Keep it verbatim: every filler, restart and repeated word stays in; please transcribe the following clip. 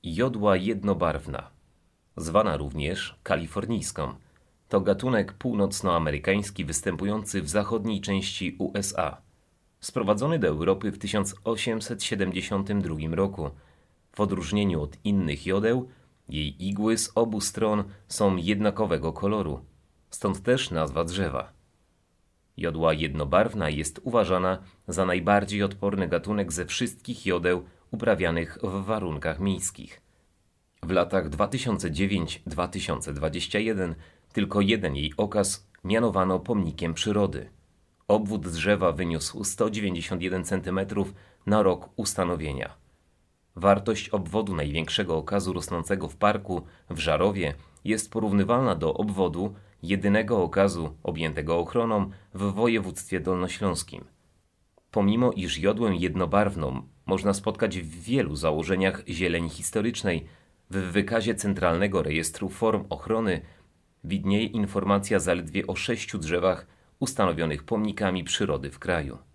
Jodła jednobarwna, zwana również kalifornijską, to gatunek północnoamerykański występujący w zachodniej części U S A. Sprowadzony do Europy w tysiąc osiemset siedemdziesiątym drugim roku. W odróżnieniu od innych jodeł, jej igły z obu stron są jednakowego koloru, stąd też nazwa drzewa. Jodła jednobarwna jest uważana za najbardziej odporny gatunek ze wszystkich jodeł uprawianych w warunkach miejskich. W latach dwa tysiące dziewiątym do dwa tysiące dwudziestego pierwszego tylko jeden jej okaz mianowano pomnikiem przyrody. Obwód drzewa wyniósł sto dziewięćdziesiąt jeden centymetrów na rok ustanowienia. Wartość obwodu największego okazu rosnącego w parku w Żarowie jest porównywalna do obwodu jedynego okazu objętego ochroną w województwie dolnośląskim. Pomimo iż jodłę jednobarwną można spotkać w wielu założeniach zieleni historycznej, w wykazie Centralnego Rejestru Form Ochrony widnieje informacja zaledwie o sześciu drzewach ustanowionych pomnikami przyrody w kraju.